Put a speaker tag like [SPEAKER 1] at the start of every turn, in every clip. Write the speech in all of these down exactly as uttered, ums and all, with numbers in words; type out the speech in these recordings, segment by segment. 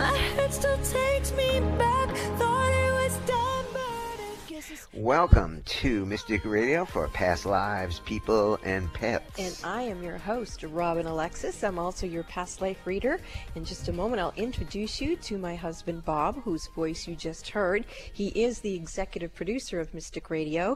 [SPEAKER 1] My head still takes me back. Thought it was done, but I guess it's...
[SPEAKER 2] Welcome to Mystic Radio for Past Lives, People, and Pets.
[SPEAKER 3] And I am your host, Robin Alexis. I'm also your past life reader. In just a moment, I'll introduce you to my husband, Bob, whose voice you just heard. He is the executive producer of Mystic Radio.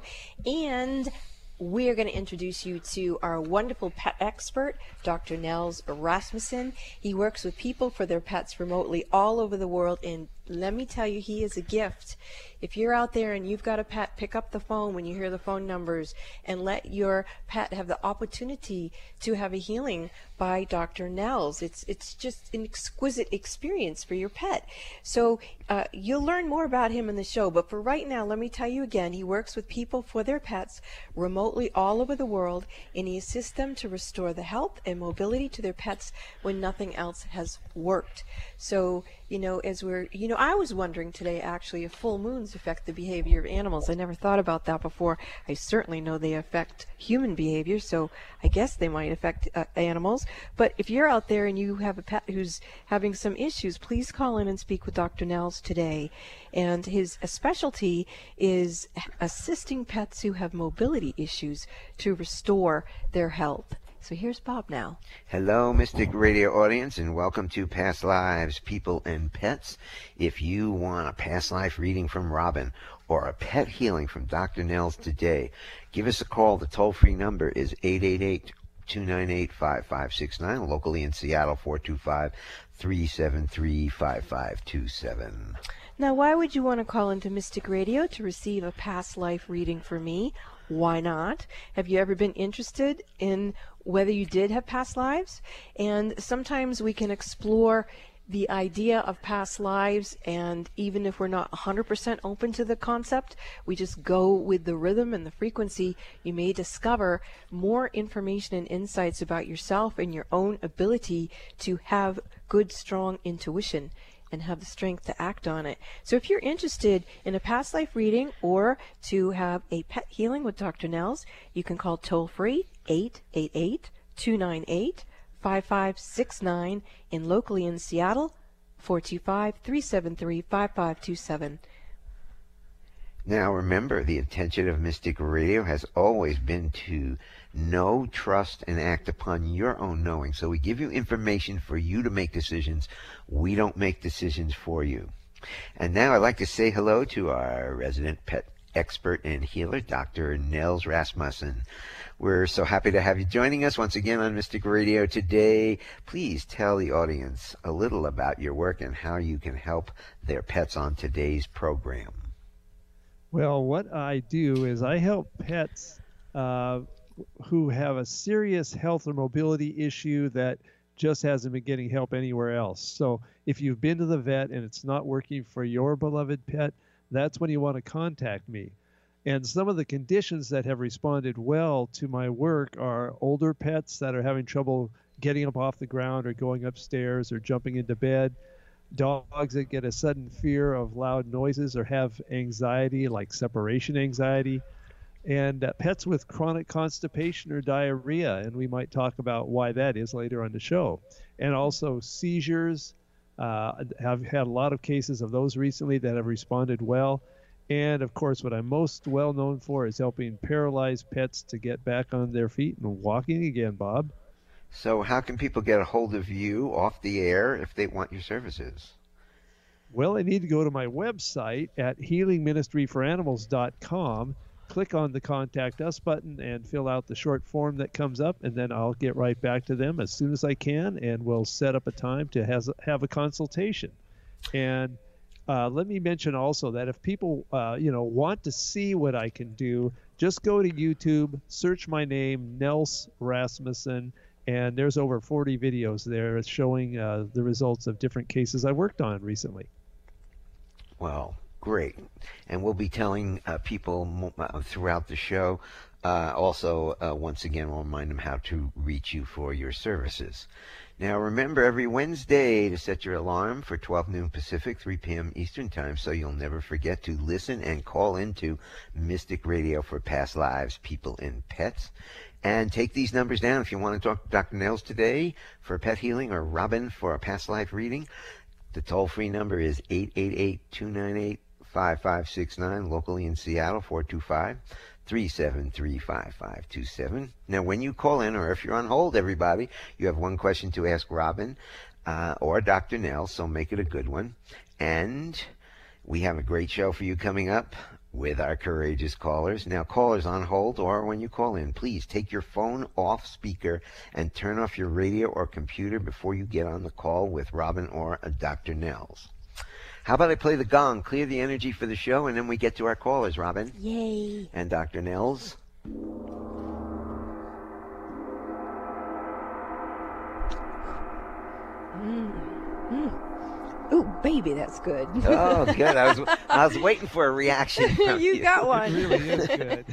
[SPEAKER 3] And we are going to introduce you to our wonderful pet expert, Doctor Nels Rasmussen. He works with people for their pets remotely all over the world, and let me tell you, he is a gift. If you're out there and you've got a pet, pick up the phone when you hear the phone numbers and let your pet have the opportunity to have a healing by Doctor Nels. It's it's just an exquisite experience for your pet. So uh, you'll learn more about him in the show, but for right now, let me tell you again, he works with people for their pets remotely all over the world, and he assists them to restore the health and mobility to their pets when nothing else has worked. So, you know, as we're, you know, I was wondering today, actually, if full moons affect the behavior of animals. I never thought about that before. I certainly know they affect human behavior, so I guess they might affect uh, animals. But if you're out there and you have a pet who's having some issues, please call in and speak with Doctor Nels today. And his specialty is assisting pets who have mobility issues to restore their health. So here's Bob now.
[SPEAKER 2] Hello, Mystic Radio audience, and welcome to Past Lives, People, and Pets. If you want a past life reading from Robin or a pet healing from Doctor Nels today, give us a call. The toll-free number is eight eight eight, two nine eight, five five six nine, locally in Seattle, four two five, three seven three, five five two seven.
[SPEAKER 3] Now, why would you want to call into Mystic Radio to receive a past life reading for me? Why not? Have you ever been interested in whether you did have past lives? And sometimes we can explore the idea of past lives, and even if we're not one hundred percent open to the concept, we just go with the rhythm and the frequency, you may discover more information and insights about yourself and your own ability to have good, strong intuition and have the strength to act on it. So if you're interested in a past life reading or to have a pet healing with Doctor Nels, you can call toll-free eight eight eight, two nine eight, five five six nine, and locally in Seattle, four two five, three seven three, five five two seven.
[SPEAKER 2] Now remember, the intention of Mystic Radio has always been to know, trust, and act upon your own knowing. So we give you information for you to make decisions. We don't make decisions for you. And now I'd like to say hello to our resident pet expert and healer, Doctor Nels Rasmussen. We're so happy to have you joining us once again on Mystic Radio today. Please tell the audience a little about your work and how you can help their pets on today's program.
[SPEAKER 4] Well, what I do is I help pets uh, who have a serious health or mobility issue that just hasn't been getting help anywhere else. So if you've been to the vet and it's not working for your beloved pet, that's when you want to contact me. And some of the conditions that have responded well to my work are older pets that are having trouble getting up off the ground or going upstairs or jumping into bed, dogs that get a sudden fear of loud noises or have anxiety like separation anxiety, and uh, pets with chronic constipation or diarrhea, and we might talk about why that is later on the show. And also seizures. Uh, have had a lot of cases of those recently that have responded well. And of course, what I'm most well known for is helping paralyzed pets to get back on their feet and walking again, Bob.
[SPEAKER 2] So how can people get a hold of you off the air if they want your services?
[SPEAKER 4] Well, they need to go to my website at healing ministry for animals dot com, click on the Contact Us button, and fill out the short form that comes up, and then I'll get right back to them as soon as I can, and we'll set up a time to has, have a consultation. And uh, let me mention also that if people uh, you know, want to see what I can do, just go to YouTube, search my name, Nels Rasmussen, and there's over forty videos there showing uh, the results of different cases I worked on recently.
[SPEAKER 2] Well, great. And we'll be telling uh, people uh, throughout the show. Uh, also, uh, once again, we'll remind them how to reach you for your services. Now, remember every Wednesday to set your alarm for twelve noon Pacific, three p.m. Eastern Time, so you'll never forget to listen and call into Mystic Radio for Past Lives, People, and Pets. And take these numbers down if you want to talk to Doctor Nels today for pet healing or Robin for a past life reading. The toll-free number is eight eight eight, two nine eight, five five six nine, locally in Seattle, four two five, three seven three, five five two seven. Now, when you call in, or if you're on hold, everybody, you have one question to ask Robin uh, or Doctor Nell, so make it a good one. And we have a great show for you coming up with our courageous callers. Now, callers on hold, or when you call in, please take your phone off speaker and turn off your radio or computer before you get on the call with Robin or uh, Doctor Nels. How about I play the gong, clear the energy for the show, and then we get to our callers, Robin?
[SPEAKER 3] Yay.
[SPEAKER 2] And Doctor Nels?
[SPEAKER 3] Mm. Mm. Ooh, baby, that's good.
[SPEAKER 2] Oh, good. I was I was waiting for a reaction from
[SPEAKER 3] you
[SPEAKER 2] you.
[SPEAKER 3] got one.
[SPEAKER 4] It really is good.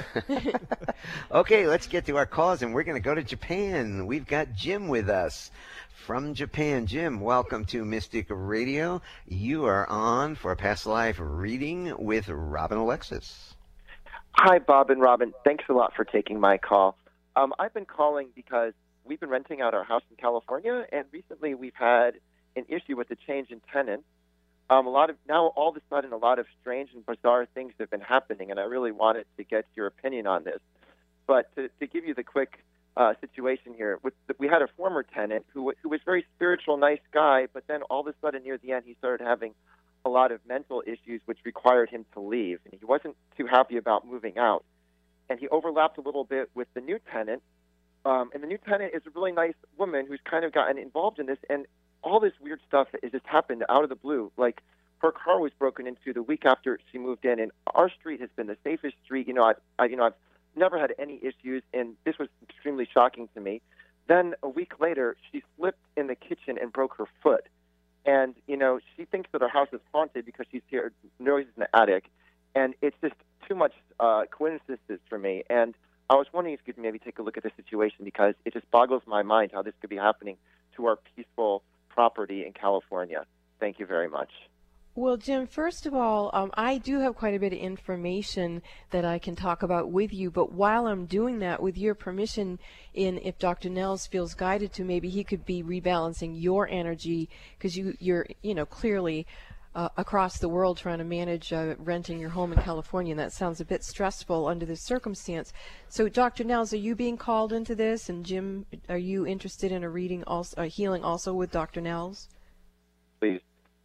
[SPEAKER 2] Okay, let's get to our calls, and we're going to go to Japan. We've got Jim with us from Japan. Jim, welcome to Mystic Radio. You are on for a past life reading with Robin Alexis.
[SPEAKER 5] Hi, Bob and Robin. Thanks a lot for taking my call. Um, I've been calling because we've been renting out our house in California, and recently we've had an issue with the change in tenants. Um, a lot of now, all of a sudden, a lot of strange and bizarre things have been happening, and I really wanted to get your opinion on this. But to, to give you the quick uh, situation here, with the, we had a former tenant who who was a very spiritual, nice guy, but then all of a sudden, near the end, he started having a lot of mental issues, which required him to leave, and he wasn't too happy about moving out. And he overlapped a little bit with the new tenant, um, and the new tenant is a really nice woman who's kind of gotten involved in this, and all this weird stuff has just happened out of the blue. Like, her car was broken into the week after she moved in, and our street has been the safest street. You know, I, I you know, I've never had any issues, and this was extremely shocking to me. Then a week later, she slipped in the kitchen and broke her foot. And, you know, she thinks that our house is haunted because she's heard noises in the attic, and it's just too much uh, coincidences for me. And I was wondering if you could maybe take a look at this situation, because it just boggles my mind how this could be happening to our peaceful property in California. Thank you very much.
[SPEAKER 3] Well, Jim, first of all, um, I do have quite a bit of information that I can talk about with you, but while I'm doing that, with your permission, in if Doctor Nels feels guided to, maybe he could be rebalancing your energy, because you, you're, you know, clearly uh, across the world trying to manage uh, renting your home in California, and that sounds a bit stressful under this circumstance. So, Doctor Nels, are you being called into this? And Jim, are you interested in a reading, also, a healing also with Doctor Nels?
[SPEAKER 5] Please.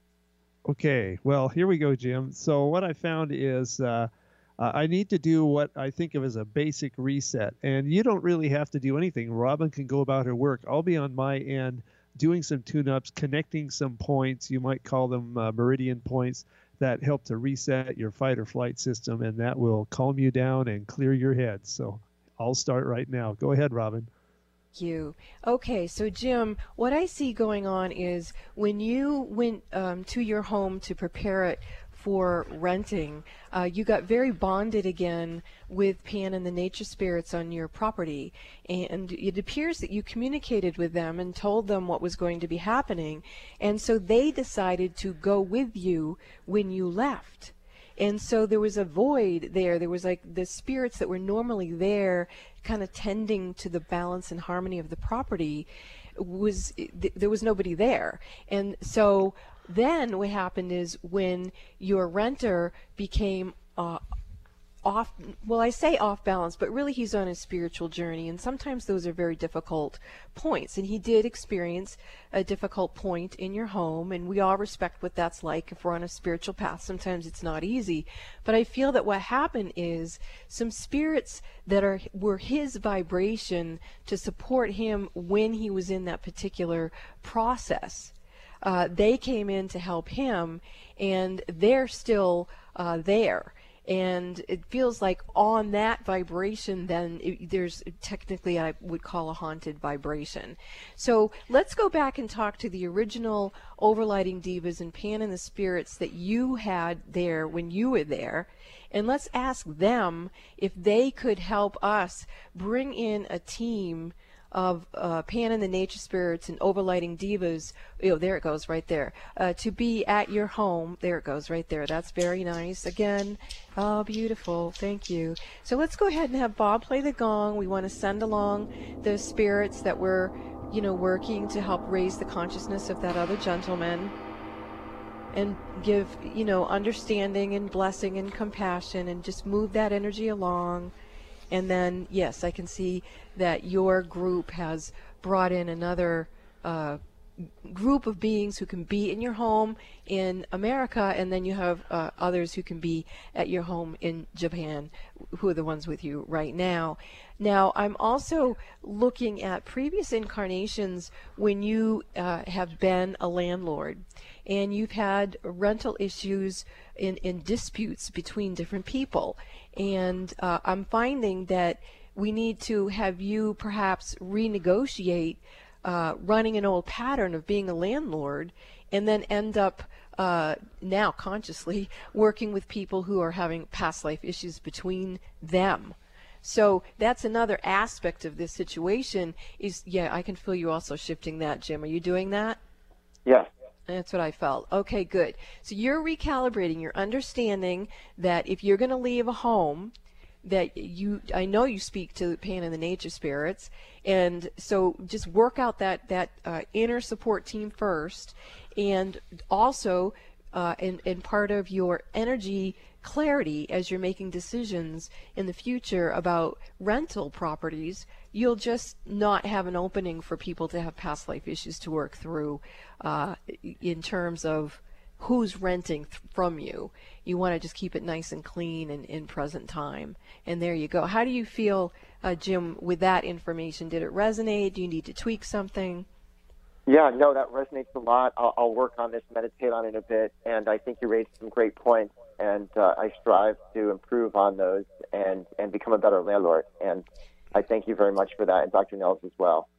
[SPEAKER 4] Okay, well, here we go, Jim. So what I found is uh, uh, I need to do what I think of as a basic reset. And you don't really have to do anything. Robin can go about her work. I'll be on my end doing some tune-ups, connecting some points. You might call them uh, meridian points that help to reset your fight or flight system, and that will calm you down and clear your head. So I'll start right now. Go ahead, Robin.
[SPEAKER 3] You. Okay, so Jim, what I see going on is when you went um, to your home to prepare it for renting, uh, you got very bonded again with Pan and the nature spirits on your property, and it appears that you communicated with them and told them what was going to be happening, and so they decided to go with you when you left. And so there was a void there. There was like the spirits that were normally there kind of tending to the balance and harmony of the property. Was th- there was nobody there. And so then what happened is when your renter became uh, off, well, I say off balance, but really he's on a spiritual journey, and sometimes those are very difficult points. And he did experience a difficult point in your home, and we all respect what that's like if we're on a spiritual path. Sometimes it's not easy, but I feel that what happened is some spirits that are were his vibration to support him when he was in that particular process. Uh, they came in to help him, and they're still uh, there. And it feels like on that vibration, then it, there's technically I would call a haunted vibration. So let's go back and talk to the original overlighting divas and Pan and the spirits that you had there when you were there. And let's ask them if they could help us bring in a team of uh, Pan and the nature spirits and overlighting divas. Oh, there it goes right there. Uh, to be at your home. There it goes right there. That's very nice. Again, oh, beautiful. Thank you. So let's go ahead and have Bob play the gong. We want to send along the spirits that were, you know, working to help raise the consciousness of that other gentleman. and give, you know, understanding and blessing and compassion, and just move that energy along. And then, yes, I can see that your group has brought in another uh, group of beings who can be in your home in America, and then you have uh, others who can be at your home in Japan, who are the ones with you right now. Now, I'm also looking at previous incarnations when you uh, have been a landlord, and you've had rental issues in, in disputes between different people. And uh, I'm finding that we need to have you perhaps renegotiate uh, running an old pattern of being a landlord, and then end up uh, now consciously working with people who are having past life issues between them. So that's another aspect of this situation is, yeah, I can feel you also shifting that, Jim. Are you doing that?
[SPEAKER 5] Yes.
[SPEAKER 3] That's what I felt. Okay, good. So you're recalibrating, you're understanding that if you're going to leave a home, that you, I know you speak to Pan and the nature spirits, and so just work out that, that uh, inner support team first, and also uh, in, in part of your energy clarity as you're making decisions in the future about rental properties, you'll just not have an opening for people to have past life issues to work through uh, in terms of who's renting th- from you. You want to just keep it nice and clean and in present time. And there you go. How do you feel, uh, Jim, with that information? Did it resonate? Do you need to tweak something?
[SPEAKER 5] Yeah, no, that resonates a lot. I'll, I'll work on this, meditate on it a bit, and I think you raised some great points, and uh, I strive to improve on those and, and become a better landlord. And I thank you very much for that, and Doctor Nels as well.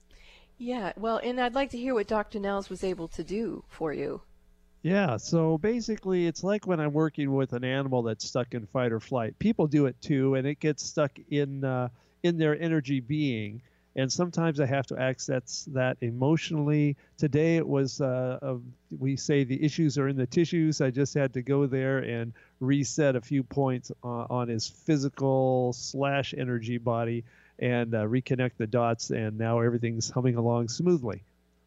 [SPEAKER 3] Yeah, well, and I'd like to hear what Doctor Nels was able to do for you.
[SPEAKER 4] Yeah, so basically it's like when I'm working with an animal that's stuck in fight or flight. People do it too, and it gets stuck in uh, in their energy being. And sometimes I have to access that emotionally. Today it was, uh, uh, we say the issues are in the tissues. I just had to go there and reset a few points uh, on his physical slash energy body and uh, reconnect the dots, and now everything's humming along smoothly.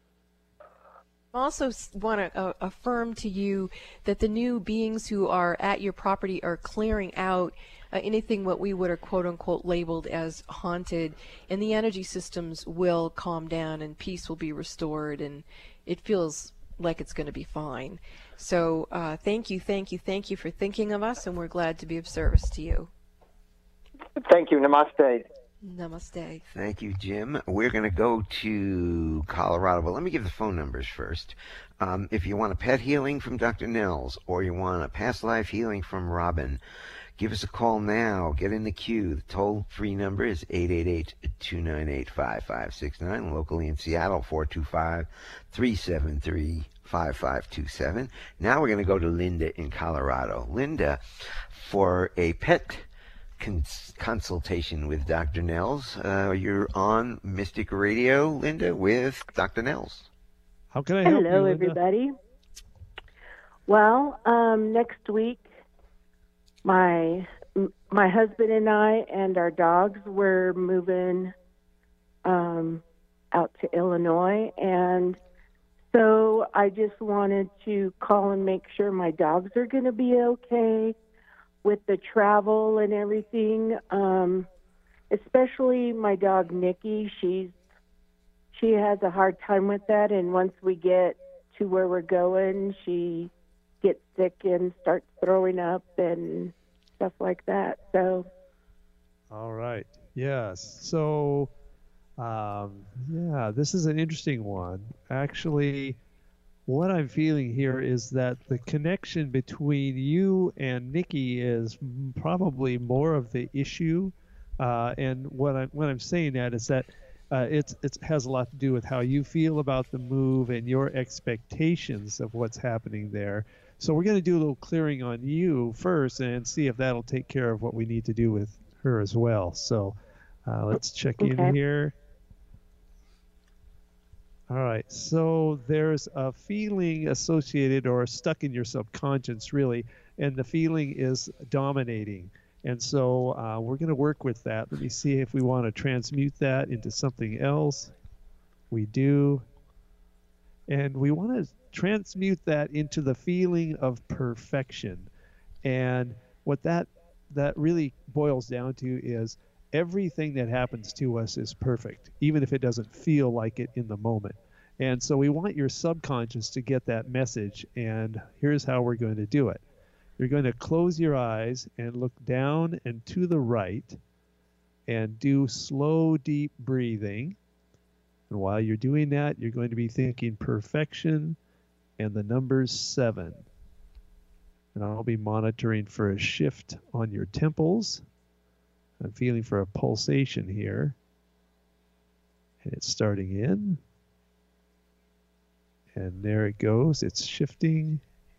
[SPEAKER 3] I also want to uh, affirm to you that the new beings who are at your property are clearing out uh, anything what we would have quote unquote labeled as haunted, and the energy systems will calm down and peace will be restored, and it feels like it's going to be fine. So uh, thank you, thank you, thank you for thinking of us, and we're glad to be of service to you.
[SPEAKER 5] Thank you. Namaste.
[SPEAKER 3] Namaste.
[SPEAKER 2] Thank you, Jim. We're going to go to Colorado. But let me give the phone numbers first. Um, if you want a pet healing from Doctor Nels, or you want a past life healing from Robin, give us a call now. Get in the queue. The toll-free number is eight eight eight, two nine eight, five five six nine. Locally in Seattle, four two five, three seven three, five five two seven. Now we're going to go to Linda in Colorado. Linda, for a pet Cons- consultation with Doctor Nels. Uh, you're on Mystic Radio, Linda, with Doctor Nels.
[SPEAKER 4] How can I help you,
[SPEAKER 6] Hello,
[SPEAKER 4] Linda?
[SPEAKER 6] everybody. Well, um, next week, my m- my husband and I and our dogs were moving um, out to Illinois, and so I just wanted to call and make sure my dogs are going to be okay with the travel and everything, um, especially my dog Nikki. She's she has a hard time with that, and once we get to where we're going, she gets sick and starts throwing up and stuff like that. So,
[SPEAKER 4] All right. Yes. So, um, yeah, this is an interesting one. Actually, what I'm feeling here is that the connection between you and Nikki is probably more of the issue. Uh, and what I'm, what I'm saying that is that uh, it's, it has a lot to do with how you feel about the move and your expectations of what's happening there. So we're going to do a little clearing on you first and see if that'll take care of what we need to do with her as well. So uh, let's check
[SPEAKER 6] Okay.
[SPEAKER 4] in here. All right, so there's a feeling associated or stuck in your subconscious, really, and the feeling is dominating. And so uh, we're going to work with that. Let me see if we want to transmute that into something else. We do. And we want to transmute that into the feeling of perfection. And what that that really boils down to is everything that happens to us is perfect, even if it doesn't feel like it in the moment. And so we want your subconscious to get that message. And here's how we're going to do it. You're going to close your eyes and look down and to the right and do slow, deep breathing. And while you're doing that, you're going to be thinking perfection and the numbers seven. And I'll be monitoring for a shift on your temples. I'm feeling for a pulsation here. And it's starting in. And there it goes. It's shifting.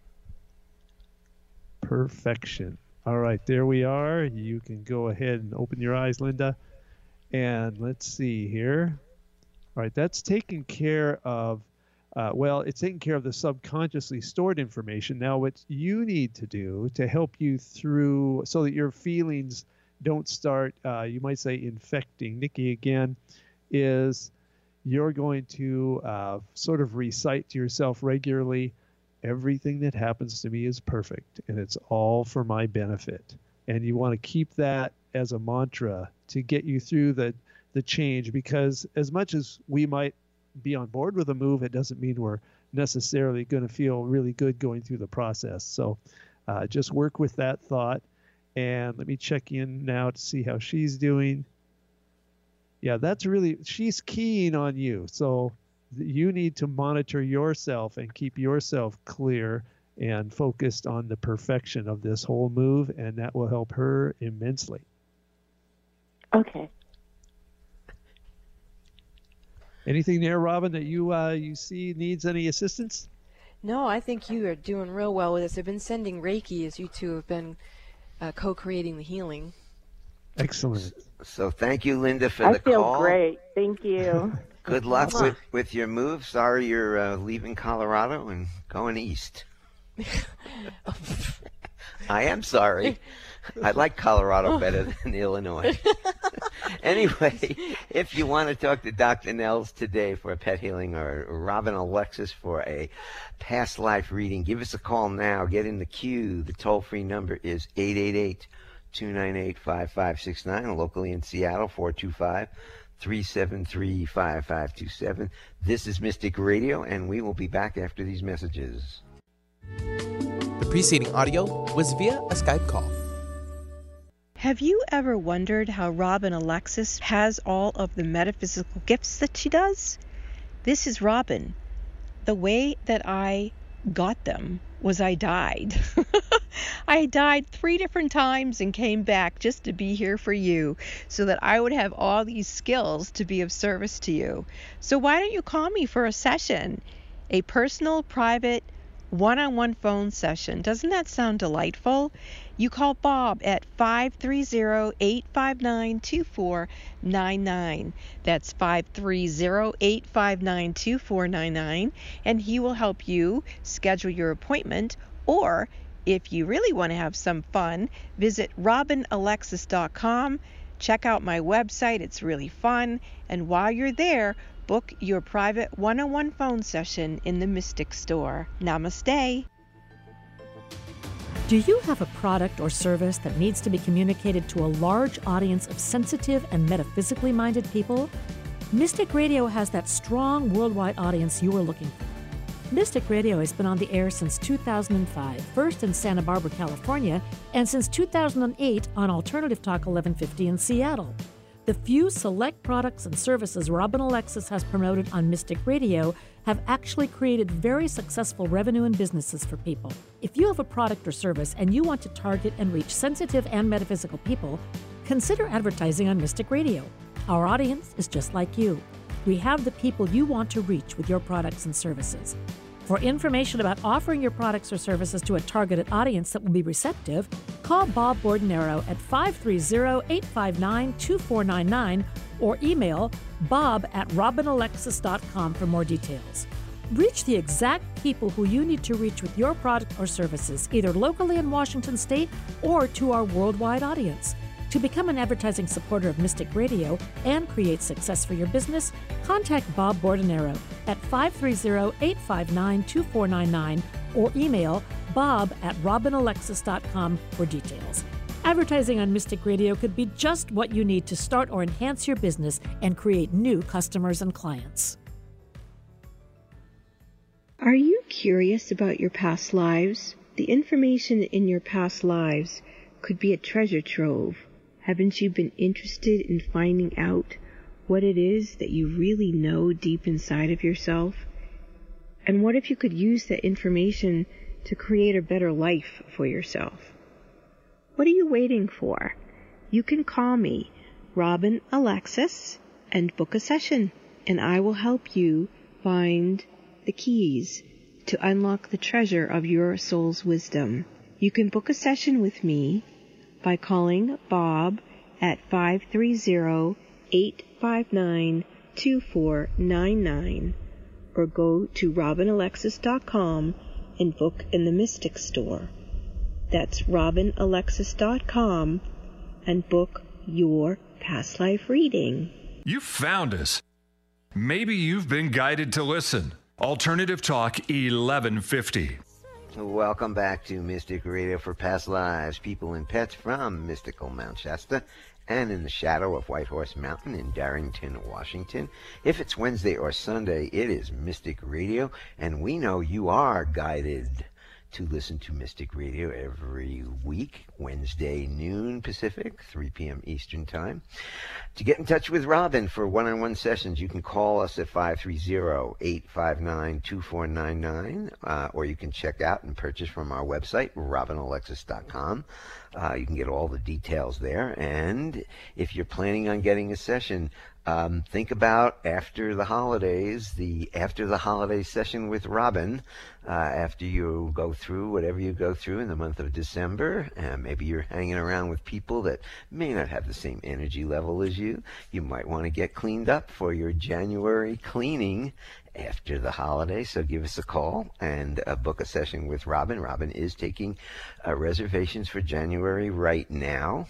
[SPEAKER 4] Perfection. All right, there we are. You can go ahead and open your eyes, Linda. And let's see here. All right, that's taking care of, uh, well, it's taking care of the subconsciously stored information. Now, what you need to do to help you through so that your feelings don't start, uh, you might say, infecting, Nikki again, is you're going to uh, sort of recite to yourself regularly, everything that happens to me is perfect, and it's all for my benefit. And you want to keep that as a mantra to get you through the, the change, because as much as we might be on board with a move, it doesn't mean we're necessarily going to feel really good going through the process. So uh, just work with that thought. And let me check in now to see how she's doing. Yeah, that's really, she's keen on you. So you need to monitor yourself and keep yourself clear and focused on the perfection of this whole move, and that will help her immensely.
[SPEAKER 6] Okay.
[SPEAKER 4] Anything there, Robin, that you uh, you see needs any assistance?
[SPEAKER 3] No, I think you are doing real well with this. I've been sending Reiki as you two have been uh, co-creating the healing.
[SPEAKER 4] Excellent.
[SPEAKER 2] So thank you, Linda, for
[SPEAKER 6] I
[SPEAKER 2] the
[SPEAKER 6] feel
[SPEAKER 2] call.
[SPEAKER 6] great. Thank you.
[SPEAKER 2] Good luck with, with your move. Sorry you're uh, leaving Colorado and going east. I am sorry. I like Colorado better than Illinois. Anyway, if you want to talk to Doctor Nels today for a pet healing, or Robin Alexis for a past life reading, give us a call now. Get in the queue. The toll-free number is eight eight eight, two nine eight, five five six nine. Locally in Seattle, four two five, three seven three, five five two seven. This is Mystic Radio, and we will be back after these messages.
[SPEAKER 7] The preceding audio was via a Skype call.
[SPEAKER 8] Have you ever wondered how Robin Alexis has all of the metaphysical gifts that she does? This is Robin. The way that I got them was I died. I died three different times and came back just to be here for you, so that I would have all these skills to be of service to you. So why don't you call me for a session? A personal, private, one-on-one phone session. Doesn't that sound delightful? You call Bob at five three zero, eight five nine, two four nine nine. That's five three zero, eight five nine, two four nine nine, and he will help you schedule your appointment. Or if you really want to have some fun, visit robin alexis dot com. Check out my website. It's really fun. And while you're there, book your private one-on-one phone session in the Mystic Store. Namaste.
[SPEAKER 9] Do you have a product or service that needs to be communicated to a large audience of sensitive and metaphysically minded people? Mystic Radio has that strong worldwide audience you are looking for. Mystic Radio has been on the air since two thousand five, first in Santa Barbara, California, and since two thousand eight on Alternative Talk eleven fifty in Seattle. The few select products and services Robin Alexis has promoted on Mystic Radio have actually created very successful revenue and businesses for people. If you have a product or service and you want to target and reach sensitive and metaphysical people, consider advertising on Mystic Radio. Our audience is just like you. We have the people you want to reach with your products and services. For information about offering your products or services to a targeted audience that will be receptive, call Bob Bordenero at five three zero, eight five nine, two four nine nine or email bob at robin alexis dot com for more details. Reach the exact people who you need to reach with your product or services, either locally in Washington State or to our worldwide audience. To become an advertising supporter of Mystic Radio and create success for your business, contact Bob Bordenero at five three zero, eight five nine, two four nine nine or email bob at robin alexis dot com for details. Advertising on Mystic Radio could be just what you need to start or enhance your business and create new customers and clients.
[SPEAKER 8] Are you curious about your past lives? The information in your past lives could be a treasure trove. Haven't you been interested in finding out what it is that you really know deep inside of yourself? And what if you could use that information to create a better life for yourself? What are you waiting for? You can call me, Robin Alexis, and book a session, and I will help you find the keys to unlock the treasure of your soul's wisdom. You can book a session with me by calling Bob at five three zero, eight five nine, two four nine nine or go to robin alexis dot com and book in the Mystic Store. That's robin alexis dot com and book your past life reading.
[SPEAKER 10] You found us. Maybe you've been guided to listen. Alternative Talk eleven fifty.
[SPEAKER 2] Welcome back to Mystic Radio for Past Lives, people and pets from mystical Mount Shasta and in the shadow of Whitehorse Mountain in Darrington, Washington. If it's Wednesday or Sunday, it is Mystic Radio, and we know you are guided to listen to Mystic Radio every week, Wednesday noon Pacific, three p.m. Eastern Time. To get in touch with Robin for one-on-one sessions, you can call us at five three zero, eight five nine, two four nine nine, uh, or you can check out and purchase from our website, robin alexis dot com. Uh, you can get all the details there. And if you're planning on getting a session, Um, think about after the holidays, the after the holiday session with Robin, uh, after you go through whatever you go through in the month of December. Uh, maybe you're hanging around with people that may not have the same energy level as you. You might want to get cleaned up for your January cleaning after the holidays. So give us a call and uh, book a session with Robin. Robin is taking uh, reservations for January right now.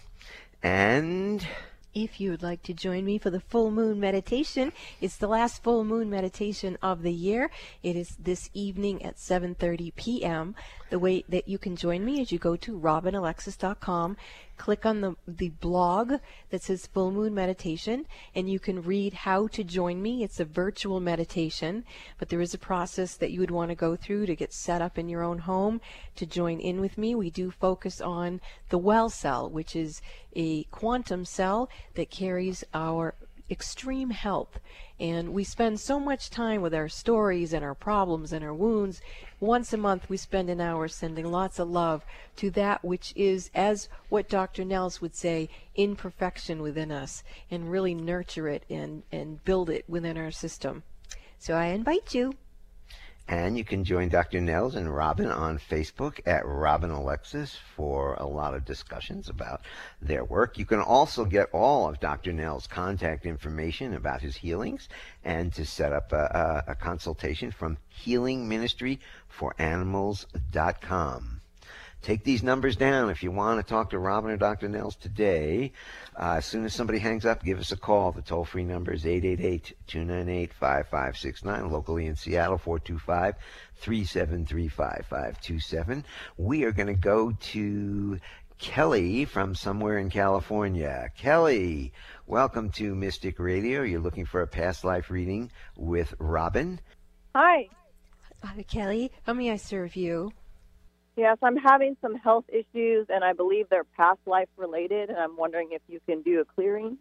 [SPEAKER 2] And
[SPEAKER 3] if you would like to join me for the full moon meditation, it's the last full moon meditation of the year. It is this evening at seven thirty p.m. The way that you can join me is you go to robin alexis dot com, click on the, the blog that says Full Moon Meditation, and you can read how to join me. It's a virtual meditation, but there is a process that you would want to go through to get set up in your own home to join in with me. We do focus on the well cell, which is a quantum cell that carries our extreme health. And we spend so much time with our stories and our problems and our wounds. Once a month we spend an hour sending lots of love to that which is, as what Doctor Nels would say, imperfection within us, and really nurture it and, and build it within our system. So I invite you.
[SPEAKER 2] And you can join Doctor Nels and Robin on Facebook at Robin Alexis for a lot of discussions about their work. You can also get all of Doctor Nels' contact information about his healings and to set up a, a, a consultation from healing ministry for animals dot com. Take these numbers down if you want to talk to Robin or Doctor Nels today. Uh, as soon as somebody hangs up, give us a call. The toll-free number is eight eight eight, two nine eight, five five six nine. Locally in Seattle, four two five, three seven three, five five two seven. We are going to go to Kelly from somewhere in California. Kelly, welcome to Mystic Radio. You're looking for a past life reading with Robin.
[SPEAKER 11] Hi.
[SPEAKER 3] Hi, Kelly. How may I serve you?
[SPEAKER 11] Yes, I'm having some health issues, and I believe they're past life related, and I'm wondering if you can do a clearing.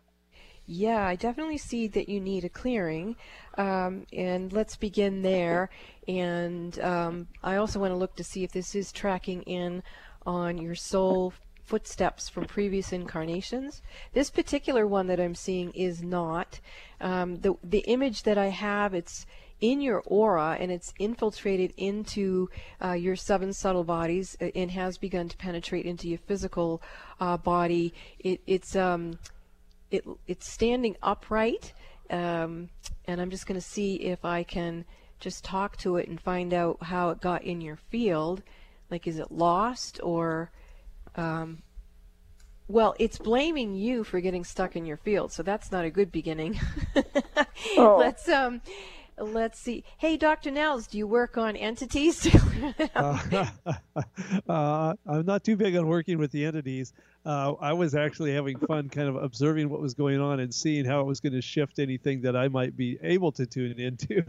[SPEAKER 3] Yeah, I definitely see that you need a clearing, um, and let's begin there. And um, I also want to look to see if this is tracking in on your soul footsteps from previous incarnations. This particular one that I'm seeing is not. Um, the the image that I have, it's in your aura, and it's infiltrated into uh, your seven subtle bodies and has begun to penetrate into your physical uh, body. It, it's um, it, it's standing upright, um, and I'm just going to see if I can just talk to it and find out how it got in your field. Like, is it lost, or um, Well, it's blaming you for getting stuck in your field, so that's not a good beginning.
[SPEAKER 11] Oh.
[SPEAKER 3] Let's um, let's see. Hey, Doctor Nels, do you work on entities?
[SPEAKER 4] uh, uh, I'm not too big on working with the entities. Uh, I was actually having fun kind of observing what was going on and seeing how it was going to shift anything that I might be able to tune into.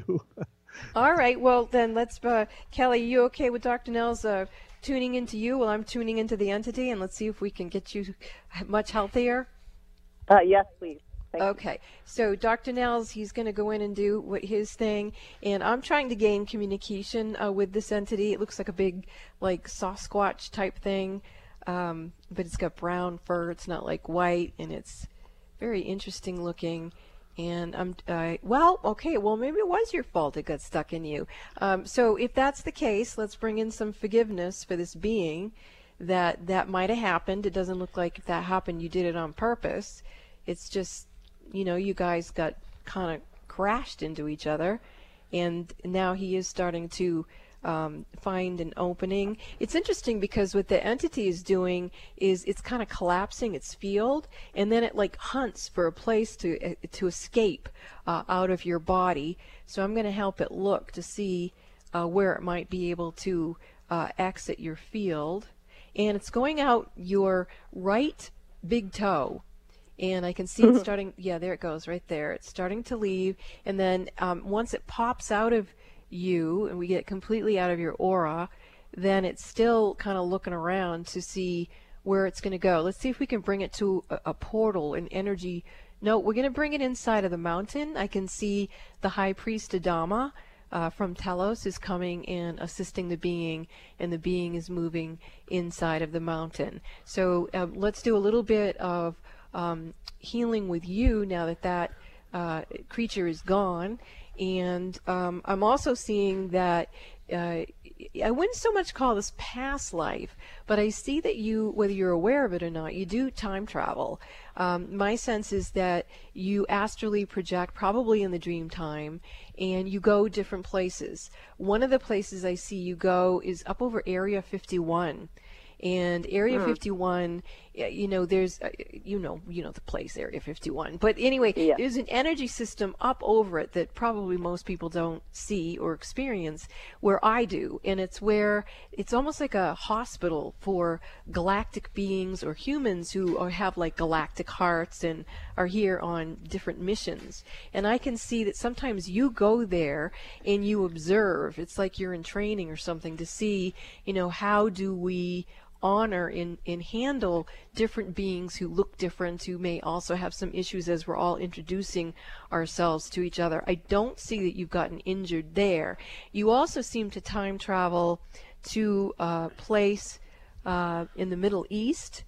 [SPEAKER 3] All right. Well, then let's. Uh, Kelly, you okay with Doctor Nels uh, tuning into you while I'm tuning into the entity, and let's see if we can get you much healthier.
[SPEAKER 11] Uh, yes, please. Thank
[SPEAKER 3] Okay,
[SPEAKER 11] you.
[SPEAKER 3] so Doctor Nels, he's going to go in and do what his thing, and I'm trying to gain communication uh, with this entity. It looks like a big, like Sasquatch type thing, um, but it's got brown fur. It's not like white, and it's very interesting looking. And I'm, uh, well, okay, well, maybe it was your fault it got stuck in you. Um, so if that's the case, let's bring in some forgiveness for this being that that might have happened. It doesn't look like if that happened, you did it on purpose. It's just, you know, you guys got kind of crashed into each other, and now he is starting to um, find an opening. It's interesting because what the entity is doing is it's kind of collapsing its field, and then it like hunts for a place to uh, to escape uh, out of your body. So I'm going to help it look to see uh, where it might be able to uh, exit your field, and it's going out your right big toe. And I can see it starting, yeah, there it goes right there. It's starting to leave. And then um, once it pops out of you and we get completely out of your aura, then it's still kind of looking around to see where it's going to go. Let's see if we can bring it to a, a portal, an energy. No, we're going to bring it inside of the mountain. I can see the High Priest Adama uh, from Telos is coming and assisting the being, and the being is moving inside of the mountain. So uh, let's do a little bit of Um, healing with you now that that uh, creature is gone. And um, I'm also seeing that uh, I wouldn't so much call this past life, but I see that you, whether you're aware of it or not, you do time travel. Um, my sense is that you astrally project probably in the dream time, and you go different places. One of the places I see you go is up over Area fifty-one. And Area
[SPEAKER 11] Hmm.
[SPEAKER 3] fifty-one, you know, there's, uh, you know, you know the place, Area fifty-one. But anyway,
[SPEAKER 11] Yeah.
[SPEAKER 3] there's an energy system up over it that probably most people don't see or experience, where I do. And it's where it's almost like a hospital for galactic beings or humans who are, have like galactic hearts and are here on different missions. And I can see that sometimes you go there and you observe. It's like you're in training or something to see, you know, how do we honor and, and handle different beings who look different, who may also have some issues as we're all introducing ourselves to each other. I don't see that you've gotten injured there. You also seem to time travel to a place uh, in the Middle East,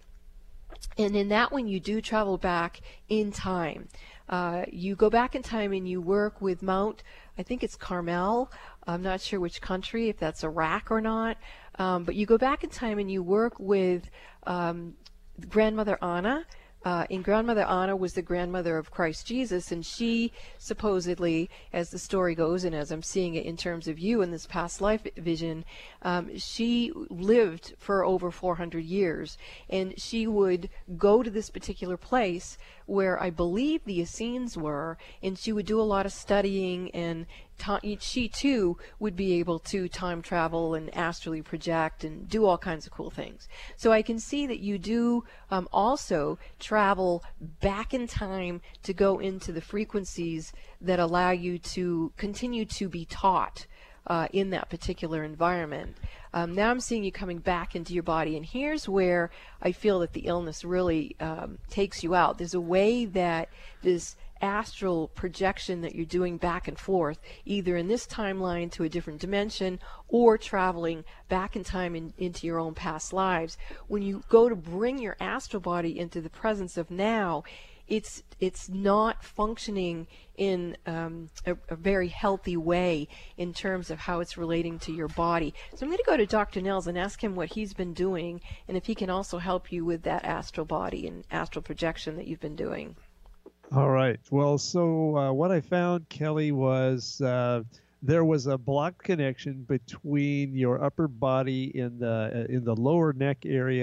[SPEAKER 3] and in that one you do travel back in time. Uh, you go back in time and you work with Mount, I think it's Carmel. I'm not sure which country, if that's Iraq or not. Um, but you go back in time and you work with um, Grandmother Anna. Uh, and Grandmother Anna was the grandmother of Christ Jesus, and she supposedly, as the story goes, and as I'm seeing it in terms of you in this past life vision, um, she lived for over four hundred years, and she would go to this particular place where I believe the Essenes were, and she would do a lot of studying, and ta- she too would be able to time travel and astrally project and do all kinds of cool things. So I can see that you do um, also travel back in time to go into the frequencies that allow you to continue to be taught uh, in that particular environment. Um, now I'm seeing you coming back into your body, and here's where I feel that the illness really um, takes you out. There's a way that this astral projection that you're doing back and forth, either in this timeline to a different dimension or traveling back in time in, into your own past lives. When you go to bring your astral body into the presence of now, it's it's not functioning in um, a, a very healthy way in terms of how it's relating to your body. So I'm going to go to Doctor Nels and ask him what he's been doing, and if he can also help you with that astral body and astral projection that you've been doing.
[SPEAKER 4] All right. Well, so uh, what I found, Kelly, was uh, there was a blocked connection between your upper body in the uh, in the lower neck area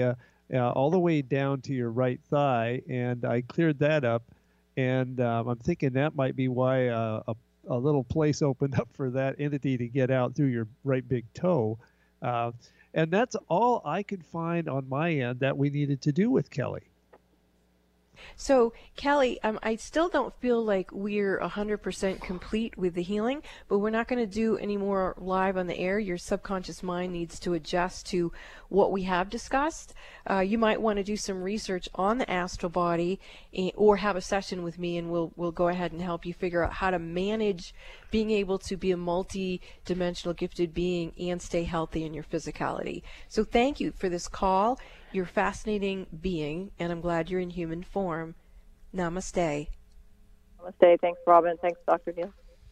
[SPEAKER 4] uh, all the way down to your right thigh, and I cleared that up. And um, I'm thinking that might be why uh, a, a little place opened up for that entity to get out through your right big toe. Uh, and that's all I could find on my end that we needed to do with Kelly.
[SPEAKER 3] So, Kelly, um, I still don't feel like we're one hundred percent complete with the healing, but we're not going to do any more live on the air. Your subconscious mind needs to adjust to what we have discussed. Uh, you might want to do some research on the astral body, eh, or have a session with me, and we'll we'll go ahead and help you figure out how to manage being able to be a multi-dimensional gifted being and stay healthy in your physicality. So thank you for this call. You're a fascinating being, and I'm glad you're in human form. Namaste.
[SPEAKER 11] Namaste. Thanks, Robin. Thanks, Doctor Neal.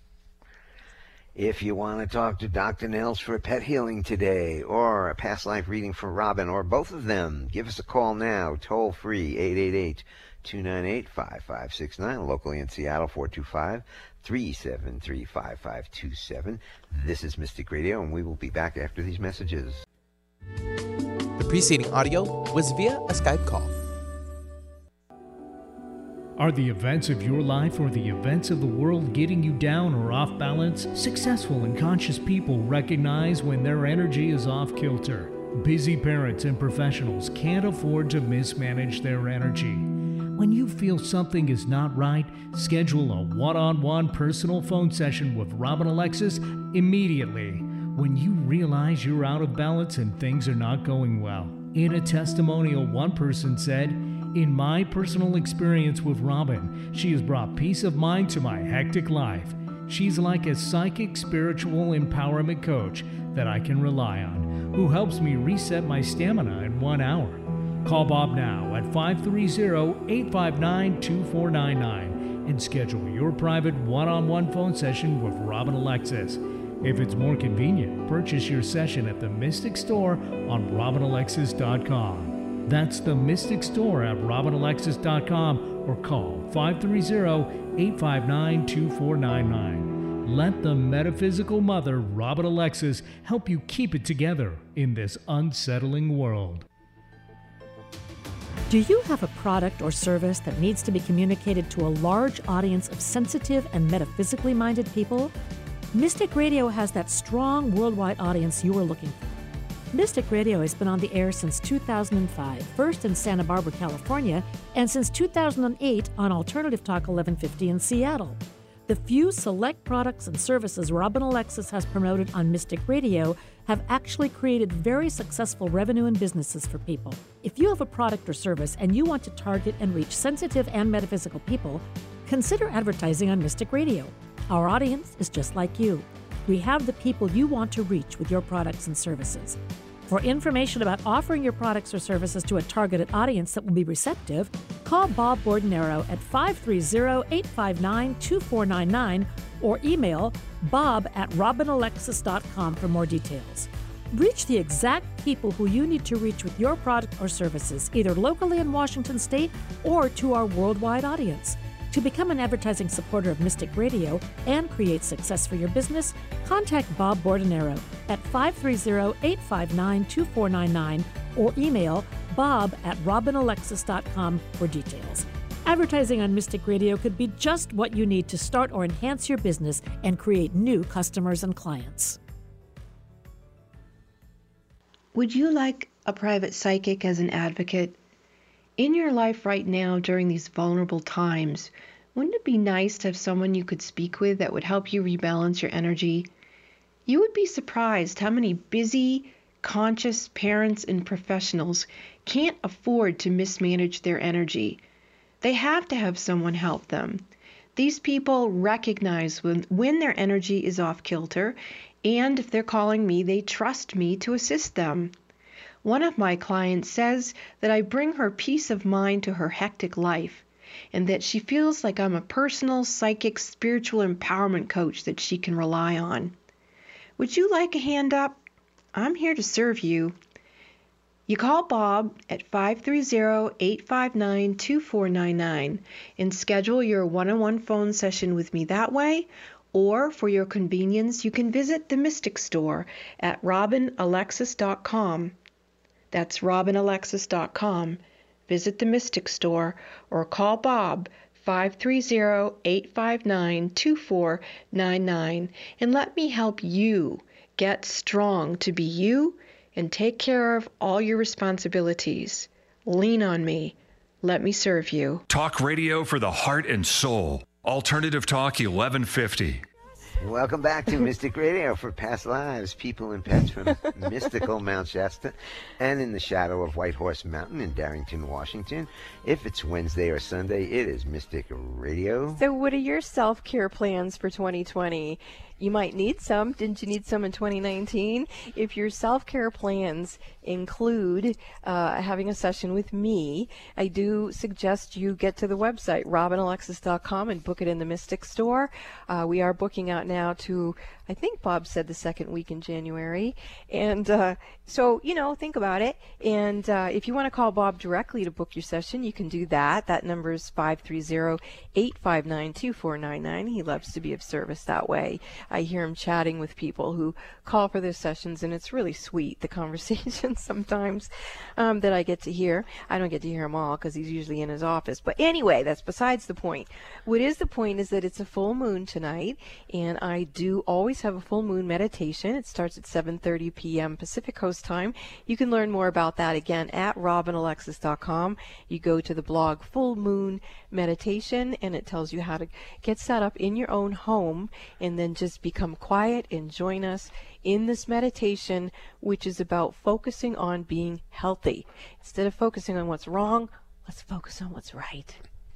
[SPEAKER 2] If you want to talk to Doctor Nels for pet healing today, or a past life reading for Robin, or both of them, give us a call now, toll free, eight eight eight, two nine eight, five five six nine, locally in Seattle, four two five, three seven three, five five two seven. This is Mystic Radio, and we will be back after these messages.
[SPEAKER 7] The preceding audio was via a Skype call.
[SPEAKER 12] Are the events of your life or the events of the world getting you down or off balance? Successful and conscious people recognize when their energy is off kilter. Busy parents and professionals can't afford to mismanage their energy. When you feel something is not right, schedule a one-on-one personal phone session with Robin Alexis immediately. When you realize you're out of balance and things are not going well. In a testimonial, one person said, "In my personal experience with Robin, she has brought peace of mind to my hectic life. She's like a psychic spiritual empowerment coach that I can rely on, who helps me reset my stamina in one hour." Call Bob now at five three zero, eight five nine, two four nine nine and schedule your private one-on-one phone session with Robin Alexis. If it's more convenient, purchase your session at the Mystic Store on robin alexis dot com. That's the Mystic Store at robin alexis dot com, or call five three zero, eight five nine, two four nine nine. Let the metaphysical mother, Robin Alexis, help you keep it together in this unsettling world.
[SPEAKER 9] Do you have a product or service that needs to be communicated to a large audience of sensitive and metaphysically minded people? Mystic Radio has that strong worldwide audience you are looking for. Mystic Radio has been on the air since two thousand five, first in Santa Barbara, California, and since two thousand eight on Alternative Talk eleven fifty in Seattle. The few select products and services Robin Alexis has promoted on Mystic Radio have actually created very successful revenue and businesses for people. If you have a product or service and you want to target and reach sensitive and metaphysical people, consider advertising on Mystic Radio. Our audience is just like you. We have the people you want to reach with your products and services. For information about offering your products or services to a targeted audience that will be receptive, call Bob Bordenero at five three zero, eight five nine, two four nine nine or email bob at robin alexis dot com for more details. Reach the exact people who you need to reach with your product or services, either locally in Washington State or to our worldwide audience. To become an advertising supporter of Mystic Radio and create success for your business, contact Bob Bordenero at five three zero, eight five nine, two four nine nine or email bob at robin alexis dot com for details. Advertising on Mystic Radio could be just what you need to start or enhance your business and create new customers and clients.
[SPEAKER 8] Would you like a private psychic as an advocate? In your life right now, during these vulnerable times, wouldn't it be nice to have someone you could speak with that would help you rebalance your energy? You would be surprised how many busy, conscious parents and professionals can't afford to mismanage their energy. They have to have someone help them. These people recognize when, when their energy is off kilter, and if they're calling me, they trust me to assist them. One of my clients says that I bring her peace of mind to her hectic life, and that she feels like I'm a personal, psychic, spiritual empowerment coach that she can rely on. Would you like a hand up? I'm here to serve you. You call Bob at five three zero, eight five nine, two four nine nine and schedule your one-on-one phone session with me that way, or for your convenience, you can visit the Mystic Store at robin alexis dot com. That's robin alexis dot com. Visit the Mystic Store or call Bob five three zero, eight five nine, two four nine nine and let me help you get strong to be you and take care of all your responsibilities. Lean on me. Let me serve you.
[SPEAKER 10] Talk radio for the heart and soul. Alternative Talk eleven fifty.
[SPEAKER 2] Welcome back to Mystic Radio for Past Lives, People and Pets from mystical Mount Shasta and in the shadow of White Horse Mountain in Darrington, Washington. If it's Wednesday or Sunday, it is Mystic Radio.
[SPEAKER 3] So what are your self-care plans for twenty twenty? You might need some. Didn't you need some in twenty nineteen? If your self-care plans include uh, having a session with me, I do suggest you get to the website, robin alexis dot com, and book it in the Mystic Store. Uh, we are booking out now to, I think Bob said the second week in January. And uh, so, you know, think about it. And uh, if you want to call Bob directly to book your session, you can do that. That number is five three zero, eight five nine, two four nine nine. He loves to be of service that way. I hear him chatting with people who call for their sessions, and it's really sweet, the conversations sometimes um, that I get to hear. I don't get to hear them all because he's usually in his office. But anyway, that's besides the point. What is the point is that it's a full moon tonight, and I do always have a full moon meditation. It starts at seven thirty p.m. Pacific Coast time. You can learn more about that again at robin alexis dot com. You go to the blog Full Moon Meditation, and it tells you how to get set up in your own home and then just become quiet and join us in this meditation, which is about focusing on being healthy. Instead of focusing on what's wrong, let's focus on what's right.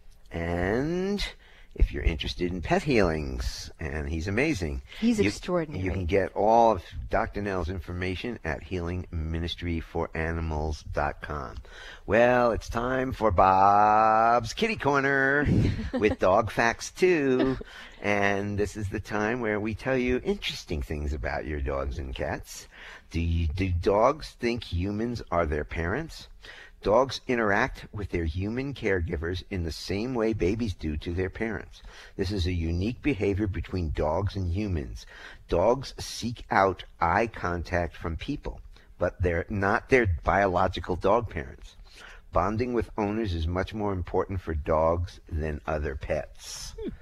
[SPEAKER 2] And if you're interested in pet healings, and he's amazing.
[SPEAKER 3] He's
[SPEAKER 2] you,
[SPEAKER 3] extraordinary.
[SPEAKER 2] You can get all of Doctor Nell's information at healing ministry for animals dot com. Well, it's time for Bob's Kitty Corner with Dog Facts too. And this is the time where we tell you interesting things about your dogs and cats. Do you, do dogs think humans are their parents? Dogs interact with their human caregivers in the same way babies do to their parents. This is a unique behavior between dogs and humans. Dogs seek out eye contact from people, but they're not their biological dog parents. Bonding with owners is much more important for dogs than other pets. Hmm.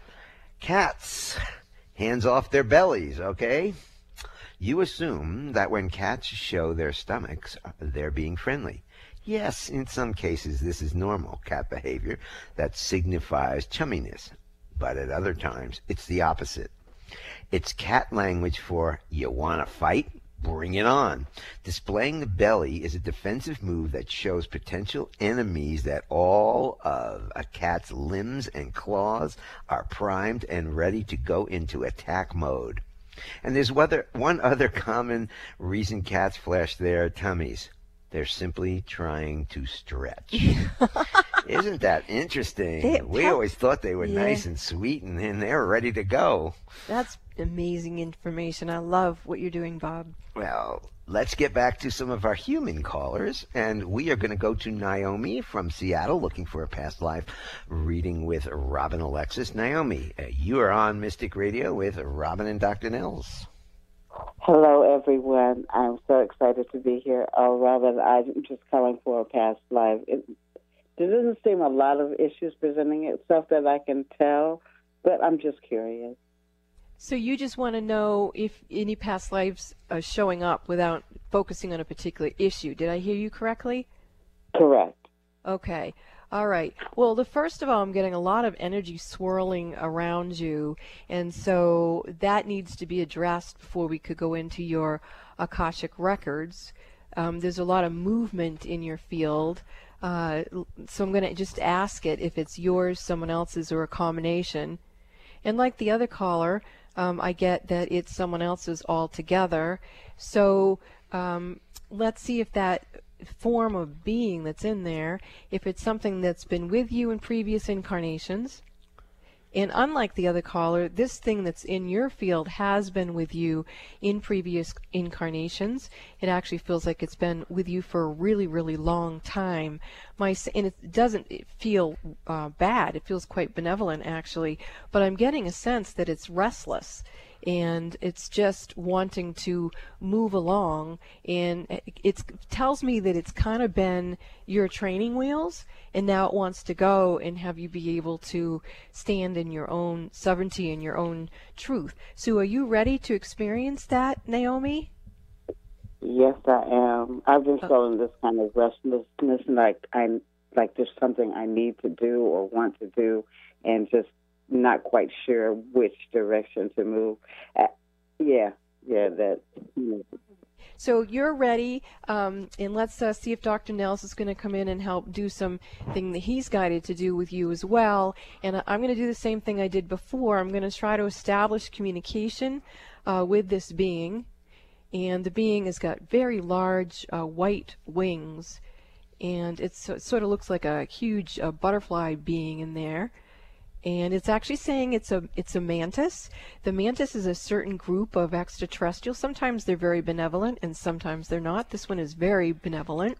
[SPEAKER 2] Cats, hands off their bellies, okay? You assume that when cats show their stomachs, they're being friendly. Yes, in some cases this is normal cat behavior that signifies chumminess, but at other times it's the opposite. It's cat language for, you want to fight? Bring it on. Displaying the belly is a defensive move that shows potential enemies that all of a cat's limbs and claws are primed and ready to go into attack mode. And there's one other common reason cats flash their tummies. They're simply trying to stretch. Isn't that interesting? They, we always thought they were yeah. nice and sweet, and then they're ready to go.
[SPEAKER 3] That's amazing information. I love what you're doing, Bob.
[SPEAKER 2] Well, let's get back to some of our human callers, and we are going to go to Naomi from Seattle, looking for a past life reading with Robin Alexis. Naomi, uh, you are on Mystic Radio with Robin and Doctor Nels.
[SPEAKER 13] Hello, everyone. I'm so excited to be here. Oh, Robin, I'm just calling for a past life. It, there doesn't seem a lot of issues presenting itself that I can tell, but I'm just curious.
[SPEAKER 3] So you just want to know if any past lives are showing up without focusing on a particular issue. Did I hear you correctly?
[SPEAKER 13] Correct.
[SPEAKER 3] Okay. All right. Well, the first of all, I'm getting a lot of energy swirling around you, and so that needs to be addressed before we could go into your Akashic records. Um, there's a lot of movement in your field, uh, so I'm going to just ask it if it's yours, someone else's, or a combination. And like the other caller, um, I get that it's someone else's altogether. So um, let's see if that form of being that's in there, if it's something that's been with you in previous incarnations. And unlike the other caller, this thing that's in your field has been with you in previous incarnations. It actually feels like it's been with you for a really, really long time. My, and it doesn't feel uh, bad. It feels quite benevolent, actually. But I'm getting a sense that it's restless. and it's just wanting to move along, and it tells me that it's kind of been your training wheels, and now it wants to go and have you be able to stand in your own sovereignty and your own truth. So are you ready to experience that, Naomi?
[SPEAKER 13] Yes, I am. I've been feeling this kind of restlessness, like I like there's something I need to do or want to do, and just not quite sure which direction to move. Uh, yeah, yeah, that. You know.
[SPEAKER 3] So you're ready, um, and let's uh, see if Doctor Nels is going to come in and help do something that he's guided to do with you as well. And I'm going to do the same thing I did before. I'm going to try to establish communication uh, with this being. And the being has got very large uh, white wings, and it's, it sort of looks like a huge uh, butterfly being in there. And it's actually saying it's a it's a mantis. The mantis is a certain group of extraterrestrials. Sometimes they're very benevolent, and sometimes they're not. This one is very benevolent.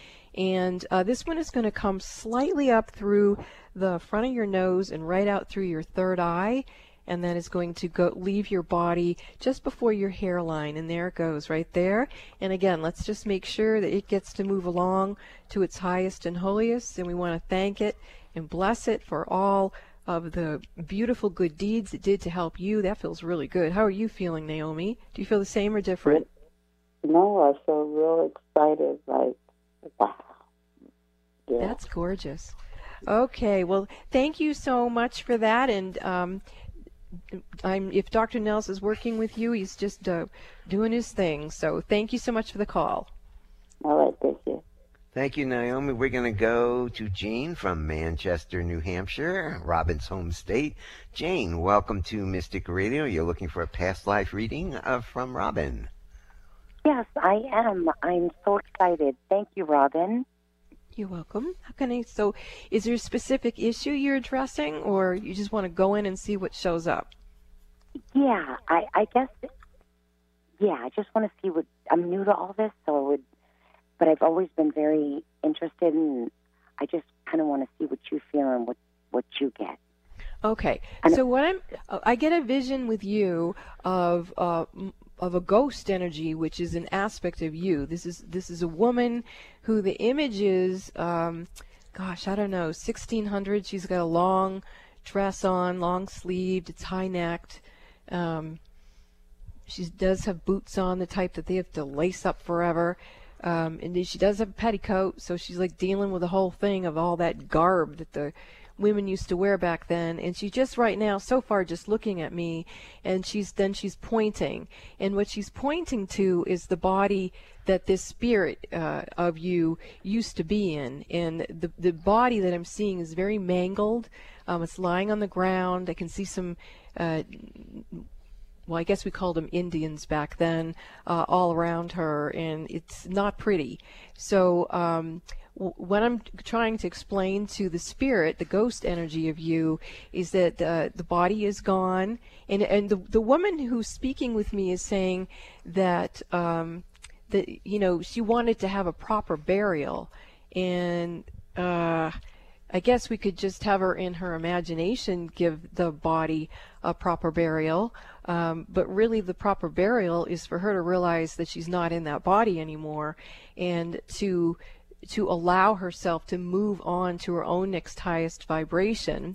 [SPEAKER 3] And uh, this one is going to come slightly up through the front of your nose and right out through your third eye. And then it's going to go leave your body just before your hairline, and there it goes right there. And again, let's just make sure that it gets to move along to its highest and holiest, and we want to thank it and bless it for all of the beautiful good deeds it did to help you. That feels really good. How are you feeling, Naomi? Do you feel the same or different?
[SPEAKER 13] No, I feel real excited, like, wow. Yeah.
[SPEAKER 3] That's gorgeous. Okay, well, thank you so much for that, and um, I'm, if Doctor Nels is working with you, he's just uh, doing his thing. So thank you so much for the call.
[SPEAKER 13] All right, thank you.
[SPEAKER 2] Thank you, Naomi. We're going to go to Jane from Manchester, New Hampshire, Robin's home state. Jane, welcome to Mystic Radio. You're looking for a past life reading uh, from Robin.
[SPEAKER 14] Yes, I am. I'm so excited. Thank you, Robin.
[SPEAKER 3] You're welcome. How can I? So, is there a specific issue you're addressing, or you just want to go in and see what shows up?
[SPEAKER 14] Yeah, I, I guess. Yeah, I just want to see what. I'm new to all this, so I would. But I've always been very interested, and I just kind of want to see what you feel and what what you get.
[SPEAKER 3] Okay. So what I'm, I get a vision with you of. Uh, of a ghost energy, which is an aspect of you. This is this is a woman who the image is, um, gosh, I don't know, sixteen hundred. She's got a long dress on, long sleeved, it's high necked. Um, she does have boots on, the type that they have to lace up forever. Um, and she does have a petticoat, so she's like dealing with the whole thing of all that garb that the women used to wear back then. And she's just right now so far just looking at me, and she's then she's pointing, and what she's pointing to is the body that this spirit uh, of you used to be in. And the the body that I'm seeing is very mangled. Um, it's lying on the ground. I can see some uh, well, I guess we called them Indians back then, uh, all around her, and it's not pretty. So um, w- what I'm trying to explain to the spirit, the ghost energy of you, is that uh, the body is gone, and and the the woman who's speaking with me is saying that um, that you know she wanted to have a proper burial, and uh, I guess we could just have her in her imagination give the body a proper burial, um, but really the proper burial is for her to realize that she's not in that body anymore, and to to allow herself to move on to her own next highest vibration.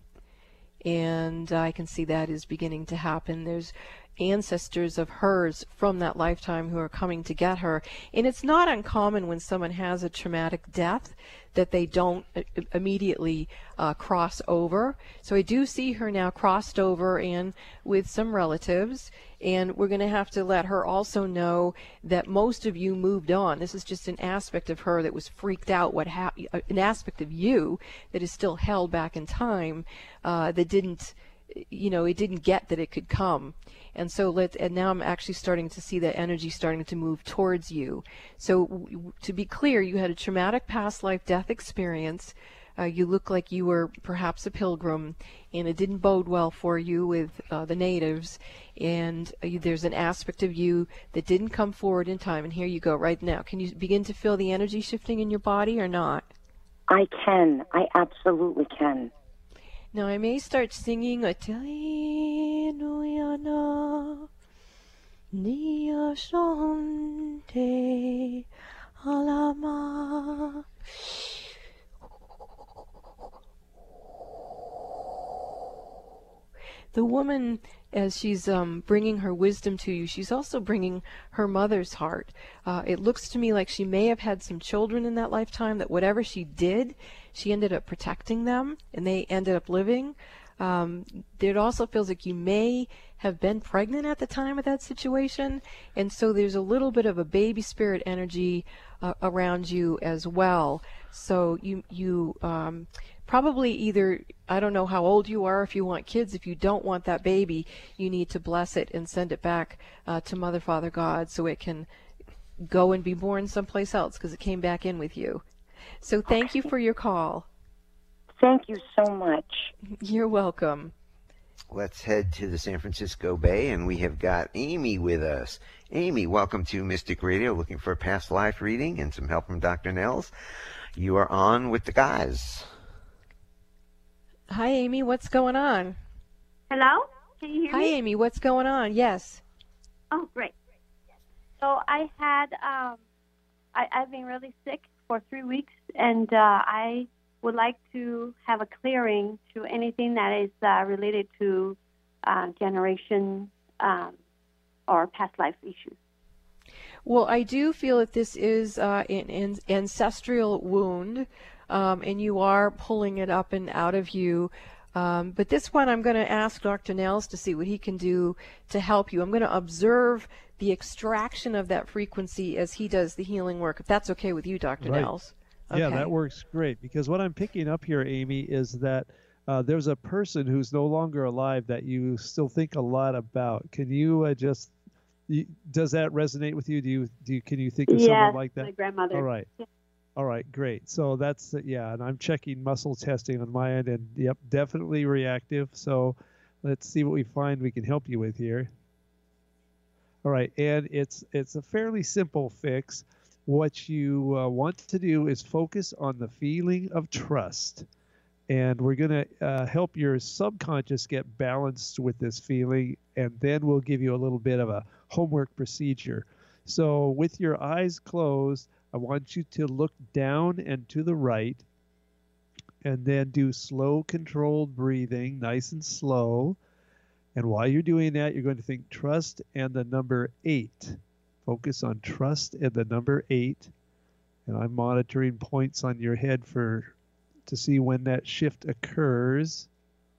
[SPEAKER 3] And I can see that is beginning to happen. There's ancestors of hers from that lifetime who are coming to get her. And it's not uncommon when someone has a traumatic death that they don't immediately uh, cross over. So I do see her now crossed over and with some relatives, and we're going to have to let her also know that most of you moved on. This is just an aspect of her that was freaked out, what ha- an aspect of you that is still held back in time, uh, that didn't, you know, it didn't get that it could come. And so let and now I'm actually starting to see that energy starting to move towards you. So w- to be clear, you had a traumatic past life death experience. Uh, you look like you were perhaps a pilgrim, and it didn't bode well for you with uh, the natives. And uh, you, there's an aspect of you that didn't come forward in time. And here you go right now. Can you begin to feel the energy shifting in your body or not?
[SPEAKER 14] I can. I absolutely can.
[SPEAKER 3] Now I may start singing a Shante Alama. The woman, as she's um, bringing her wisdom to you, she's also bringing her mother's heart. Uh, it looks to me like she may have had some children in that lifetime, that whatever she did, she ended up protecting them, and they ended up living. Um, it also feels like you may have been pregnant at the time of that situation, and so there's a little bit of a baby spirit energy uh, around you as well. So you you um, probably either, I don't know how old you are, if you want kids. If you don't want that baby, you need to bless it and send it back uh, to Mother, Father, God, so it can go and be born someplace else, because it came back in with you. So thank
[SPEAKER 14] Okay.
[SPEAKER 3] you for your call.
[SPEAKER 14] Thank you so much.
[SPEAKER 3] You're welcome.
[SPEAKER 2] Let's head to the San Francisco Bay, and we have got Amy with us. Amy, welcome to Mystic Radio, looking for a past life reading and some help from Doctor Nels. You are on with the guys.
[SPEAKER 3] Hi, Amy. What's going on?
[SPEAKER 15] Hello? Can you hear
[SPEAKER 3] Hi,
[SPEAKER 15] me?
[SPEAKER 3] Amy. What's going on? Yes.
[SPEAKER 15] Oh, great. So I had, um, I, I've been really sick for three weeks, and uh, I would like to have a clearing to anything that is uh, related to uh, generation um, or past life issues.
[SPEAKER 3] Well, I do feel that this is uh, an, an ancestral wound, um, and you are pulling it up and out of you. Um, but this one, I'm going to ask Doctor Nels to see what he can do to help you. I'm going to observe the extraction of that frequency as he does the healing work, if that's okay with you, Doctor
[SPEAKER 4] Right.
[SPEAKER 3] Nels.
[SPEAKER 4] Yeah,
[SPEAKER 3] Okay.
[SPEAKER 4] that works great, because what I'm picking up here, Amy, is that uh, there's a person who's no longer alive that you still think a lot about. Can you uh, just, you, does that resonate with you? Do you, do you, can you think of
[SPEAKER 15] Yes,
[SPEAKER 4] someone like that?
[SPEAKER 15] my grandmother.
[SPEAKER 4] All right.
[SPEAKER 15] Yeah.
[SPEAKER 4] All right, great. So that's, uh, yeah, and I'm checking muscle testing on my end, and yep, definitely reactive. So let's see what we find we can help you with here. All right, and it's it's a fairly simple fix. What you uh, want to do is focus on the feeling of trust. And we're going to uh, help your subconscious get balanced with this feeling, and then we'll give you a little bit of a homework procedure. So with your eyes closed, I want you to look down and to the right, and then do slow, controlled breathing, nice and slow. And while you're doing that, you're going to think trust and the number eight. Focus on trust and the number eight. And I'm monitoring points on your head for to see when that shift occurs.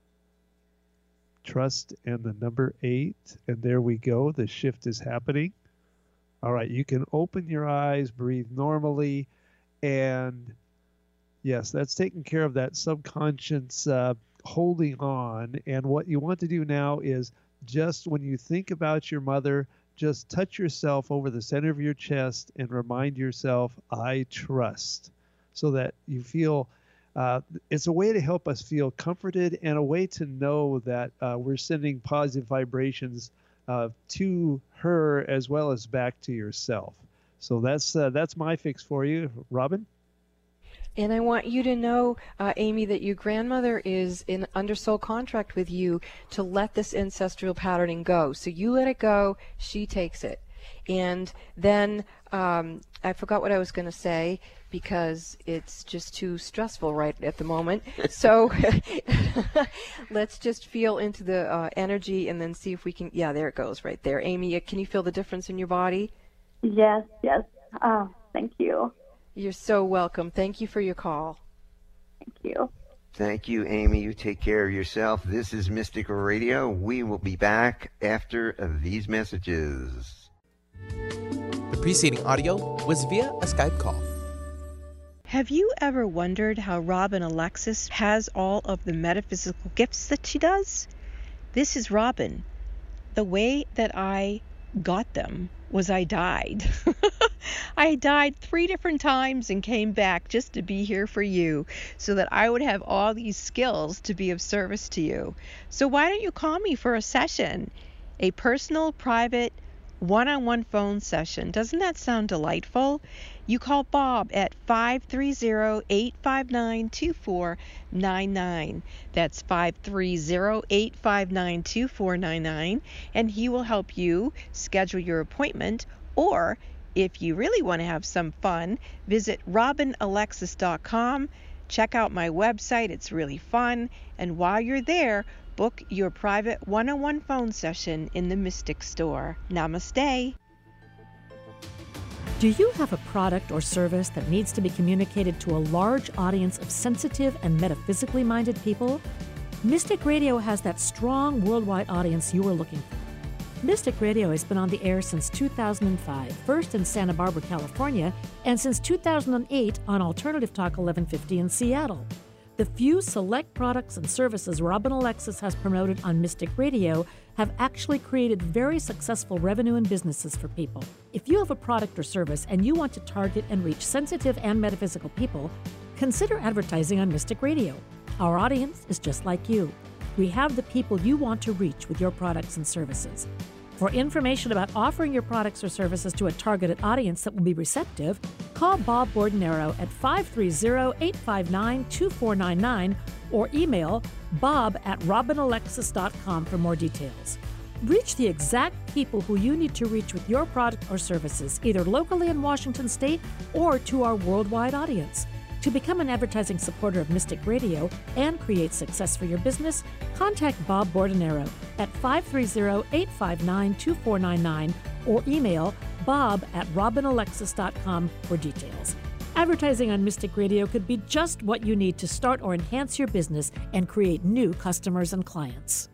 [SPEAKER 4] Trust and the number eight. And there we go. The shift is happening. All right, you can open your eyes, breathe normally, and yes, that's taking care of that subconscious uh, holding on. And what you want to do now is just when you think about your mother, just touch yourself over the center of your chest and remind yourself, I trust, so that you feel uh, it's a way to help us feel comforted and a way to know that uh, we're sending positive vibrations uh, to her as well as back to yourself. So that's uh, that's my fix for you, Robin.
[SPEAKER 3] And I want you to know, uh, Amy, that your grandmother is in under soul contract with you to let this ancestral patterning go. So you let it go, she takes it. And then um, I forgot what I was going to say because it's just too stressful right at the moment. So let's just feel into the uh, energy and then see if we can, yeah, there it goes right there. Amy, can you feel the difference in your body?
[SPEAKER 15] Yes, yes. Oh, thank you.
[SPEAKER 3] You're so welcome. Thank you for your call.
[SPEAKER 15] Thank you.
[SPEAKER 2] Thank you, Amy. You take care of yourself. This is Mystic Radio. We will be back after these messages.
[SPEAKER 7] The preceding audio was via a Skype call.
[SPEAKER 8] Have you ever wondered how Robin Alexis has all of the metaphysical gifts that she does? This is Robin. The way that I got them was I died. I died three different times and came back just to be here for you so that I would have all these skills to be of service to you. So why don't you call me for a session? A personal, private, one-on-one phone session. Doesn't that sound delightful? You call Bob at five three zero, eight five nine, two four nine nine. That's five three zero, eight five nine, two four nine nine, and he will help you schedule your appointment. Or if you really want to have some fun, visit robin alexis dot com. Check out my website. It's really fun. And while you're there, book your private one-on-one phone session in the Mystic Store. Namaste.
[SPEAKER 9] Do you have a product or service that needs to be communicated to a large audience of sensitive and metaphysically minded people? Mystic Radio has that strong worldwide audience you are looking for. Mystic Radio has been on the air since two thousand five, first in Santa Barbara, California, and since two thousand eight on Alternative Talk eleven fifty in Seattle. The few select products and services Robin Alexis has promoted on Mystic Radio have actually created very successful revenue and businesses for people. If you have a product or service and you want to target and reach sensitive and metaphysical people, consider advertising on Mystic Radio. Our audience is just like you. We have the people you want to reach with your products and services. For information about offering your products or services to a targeted audience that will be receptive, call Bob Bordenero at five three zero, eight five nine, two four nine nine or email bob at robin alexis dot com for more details. Reach the exact people who you need to reach with your product or services, either locally in Washington State or to our worldwide audience. To become an advertising supporter of Mystic Radio and create success for your business, contact Bob Bordenero at five three zero, eight five nine, two four nine nine or email bob at robin alexis dot com for details. Advertising on Mystic Radio could be just what you need to start or enhance your business and create new customers and clients.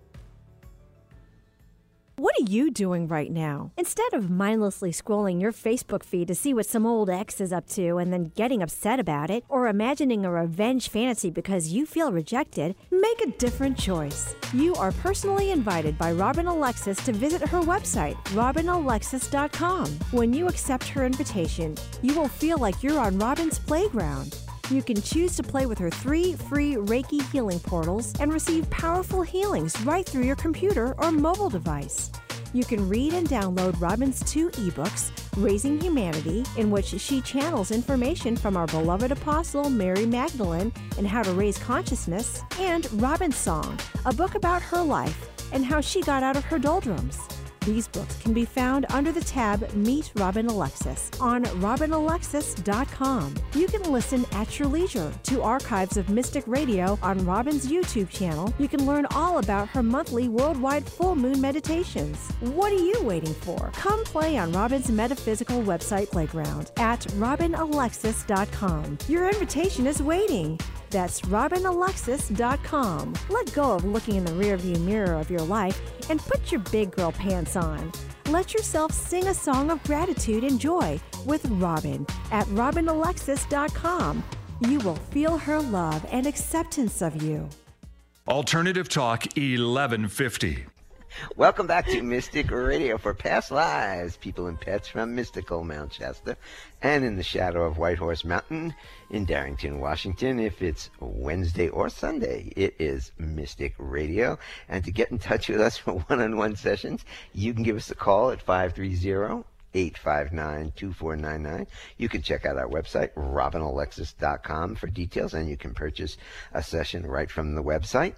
[SPEAKER 16] What are you doing right now? Instead of mindlessly scrolling your Facebook feed to see what some old ex is up to and then getting upset about it, or imagining a revenge fantasy because you feel rejected, make a different choice. You are personally invited by Robin Alexis to visit her website, robin alexis dot com. When you accept her invitation, you will feel like you're on Robin's playground. You can choose to play with her three free Reiki healing portals and receive powerful healings right through your computer or mobile device. You can read and download Robin's two ebooks, Raising Humanity, in which she channels information from our beloved apostle Mary Magdalene and how to raise consciousness, and Robin's Song, a book about her life and how she got out of her doldrums. These books can be found under the tab Meet Robin Alexis on robin alexis dot com. You can listen at your leisure to archives of Mystic Radio on Robin's YouTube channel. You can learn all about her monthly worldwide full moon meditations. What are you waiting for? Come play on Robin's metaphysical website playground at robin alexis dot com. Your invitation is waiting. That's robin alexis dot com. Let go of looking in the rearview mirror of your life and put your big girl pants on. Let yourself sing a song of gratitude and joy with Robin at robin alexis dot com. You will feel her love and acceptance of you.
[SPEAKER 10] Alternative Talk eleven fifty.
[SPEAKER 2] Welcome back to Mystic Radio for Past Lives, people and pets from mystical Mount Shasta and in the shadow of White Horse Mountain in Darrington, Washington. If it's Wednesday or Sunday, it is Mystic Radio. And to get in touch with us for one-on-one sessions, you can give us a call at five three zero, eight five nine, two four nine nine. You can check out our website, robin alexis dot com, for details, and you can purchase a session right from the website.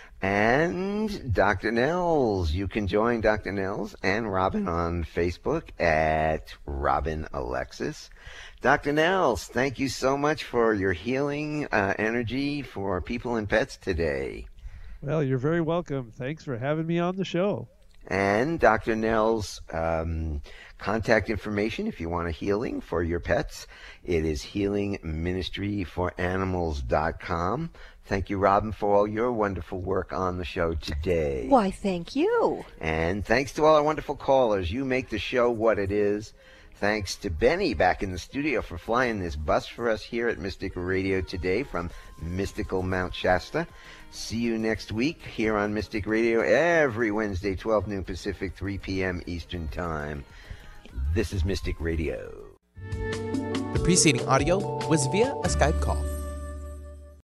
[SPEAKER 2] And Doctor Nels, you can join Doctor Nels and Robin on Facebook at Robin Alexis. Doctor Nels, thank you so much for your healing uh, energy for people and pets today.
[SPEAKER 4] Well, you're very welcome. Thanks for having me on the show.
[SPEAKER 2] And Doctor Nels' um, contact information if you want a healing for your pets, it is healing ministry for animals dot com. Thank you, Robin, for all your wonderful work on the show today.
[SPEAKER 3] Why, thank you.
[SPEAKER 2] And thanks to all our wonderful callers. You make the show what it is. Thanks to Benny back in the studio for flying this bus for us here at Mystic Radio today from mystical Mount Shasta. See you next week here on Mystic Radio every Wednesday, twelve noon Pacific, three p.m. Eastern Time. This is Mystic Radio.
[SPEAKER 7] The preceding audio was via a Skype call.